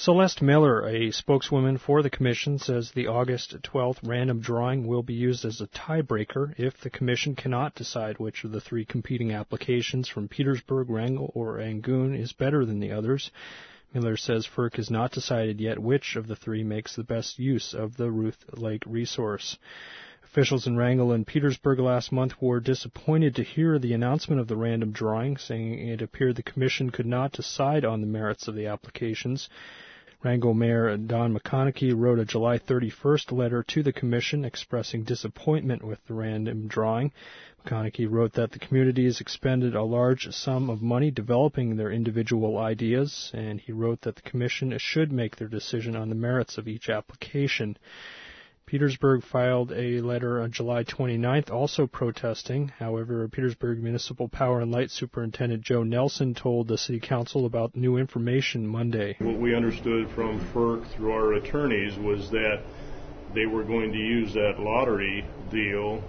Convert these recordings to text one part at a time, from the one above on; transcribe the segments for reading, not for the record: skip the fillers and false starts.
Celeste Miller, a spokeswoman for the Commission, says the August 12th random drawing will be used as a tiebreaker if the Commission cannot decide which of the three competing applications from Petersburg, Wrangell, or Angoon is better than the others. Miller says FERC has not decided yet which of the three makes the best use of the Ruth Lake resource. Officials in Wrangell and Petersburg last month were disappointed to hear the announcement of the random drawing, saying it appeared the Commission could not decide on the merits of the applications. Wrangell Mayor Don McConaughey wrote a July 31st letter to the Commission expressing disappointment with the random drawing. McConaughey wrote that the community has expended a large sum of money developing their individual ideas, and he wrote that the Commission should make their decision on the merits of each application. Petersburg filed a letter on July 29th also protesting. However, Petersburg Municipal Power and Light Superintendent Joe Nelson told the City Council about new information Monday. What we understood from FERC through our attorneys was that they were going to use that lottery deal,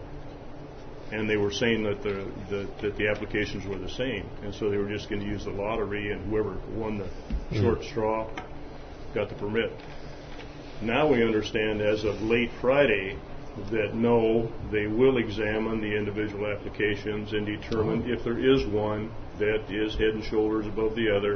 and they were saying that the applications were the same. And so they were just going to use the lottery, and whoever won the short straw got the permit. Now we understand as of late Friday that no, they will examine the individual applications and determine if there is one that is head and shoulders above the other.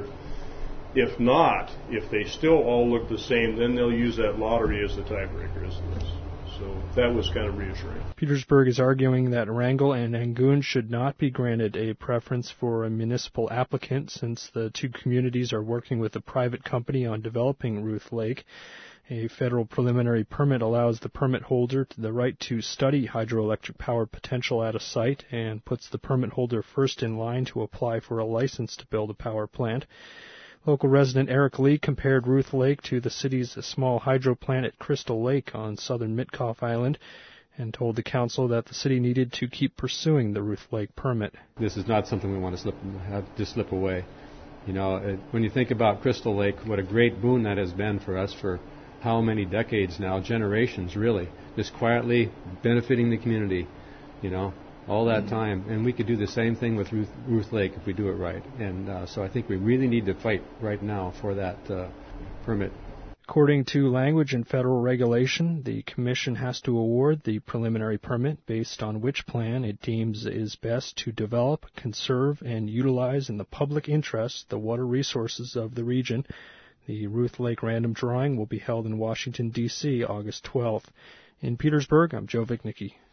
If not, if they still all look the same, then they'll use that lottery as the tiebreaker as this. So that was kind of reassuring. Petersburg is arguing that Wrangell and Angoon should not be granted a preference for a municipal applicant since the two communities are working with a private company on developing Ruth Lake. A federal preliminary permit allows the permit holder the right to study hydroelectric power potential at a site and puts the permit holder first in line to apply for a license to build a power plant. Local resident Eric Lee compared Ruth Lake to the city's small hydro plant at Crystal Lake on southern Mitkoff Island and told the council that the city needed to keep pursuing the Ruth Lake permit. This is not something we want to slip away. You know, when you think about Crystal Lake, what a great boon that has been for us for how many decades now, generations really, just quietly benefiting the community, you know, all that time. And we could do the same thing with Ruth Lake if we do it right. And so I think we really need to fight right now for that permit. According to language and federal regulation, the Commission has to award the preliminary permit based on which plan it deems is best to develop, conserve, and utilize in the public interest the water resources of the region. The Ruth Lake random drawing will be held in Washington, D.C., August 12th. In Petersburg, I'm Joe Vicnicki.